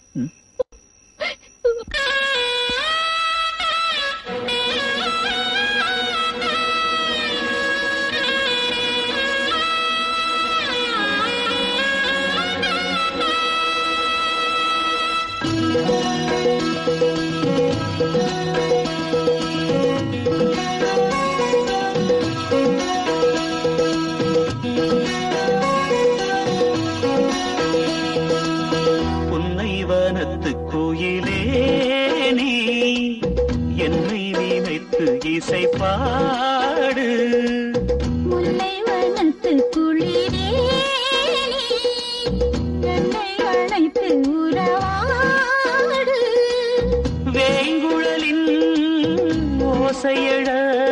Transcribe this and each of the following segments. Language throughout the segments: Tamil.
புன்னைவனத்து கோயிலே நீ என்னை நினைத்து இசை பாடு. முல்லைவனத்து குளிரே நீ என்னை அழைத்து உறவாடு. வேங்குழலின் ஓசையழ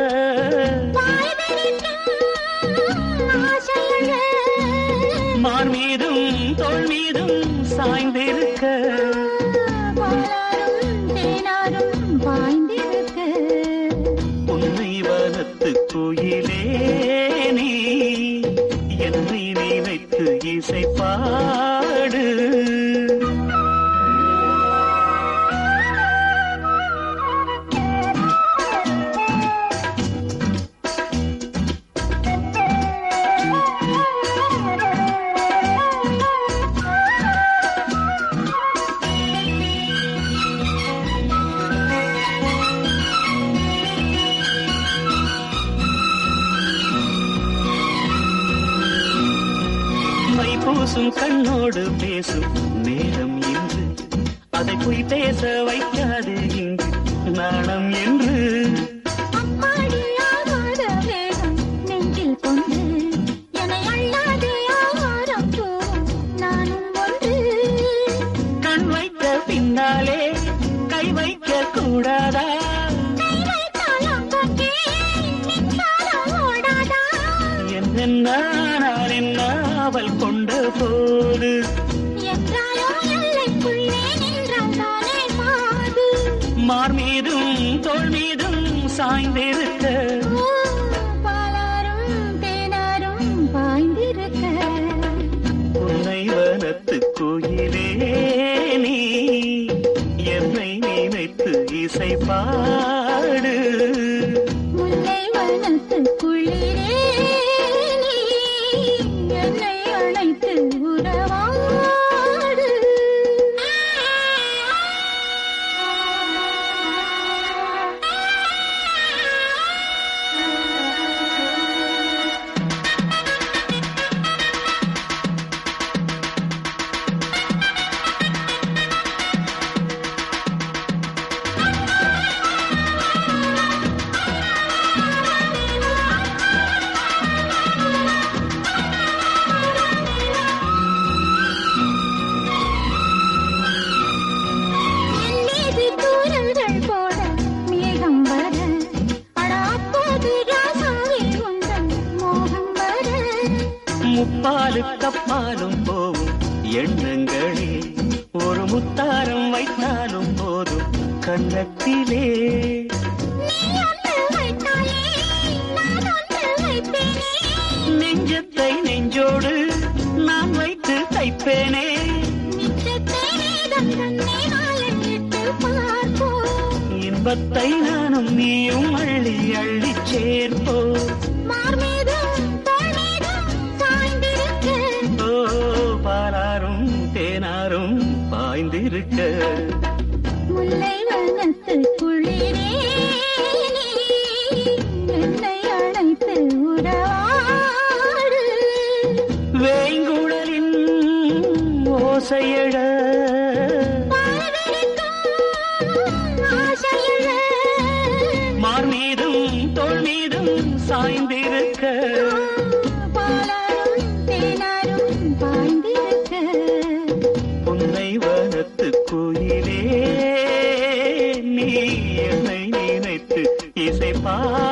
மார் மீதும் தோள் மீதும் சாய்ந்திருக்க தேனாரும் பாய்ந்திருக்க. புன்னைவனத்து கோயிலே நீ என்னை நினைத்து இசை பாடு. பூசும் கண்ணோடு பேசும் நேரம் என்று அதை போய் பேச வைக்காது இங்கு நாணம் என்று. அம்மாடியாகாத வேகம் நெஞ்சில் கொண்டு என்னை அள்ளாதே ஆகாரம் போம் நானும் ஒன்று. கண் வைத்த பின்னாலே கை வைக்க கூடாதா? என்னென்ன நான் என்ன அவள் கொண்ட போது மார் மீதும் தோள் மீதும் சாய்ந்திருக்க பாலாரும் தேனாரும் பாய்ந்திருக்க. புன்னைவனத்து கோயிலே நீ என்னை நினைத்து இசை பாடு. முல்லைவனத்து குளிரே நீ என்னை அழைத்து உறவாடு. முப்பாலு கப்பாலும் போவும் எண்ணங்களே ஒரு முத்தாரம் வைத்தாலும் போதும் கண்ணத்திலே. நெஞ்சத்தை நெஞ்சோடு நான் வைத்து தைப்பேனே. இன்பத்தை நானும் நீயும் அள்ளி அள்ளி சேர்ப்போ. பாலாரும் தேனாரும் பாய்ந்திருக்க. முல்லைவனத்து குளிரே நீ என்னை அழைத்து உறவாடு. வேங்குழலின் ஓசையழ மார் மீதும் தோள் மீதும் சாய்ந்திருக்க. புன்னைவனத்து கோயிலே நீ என்னை நினைத்து இசை பாடு.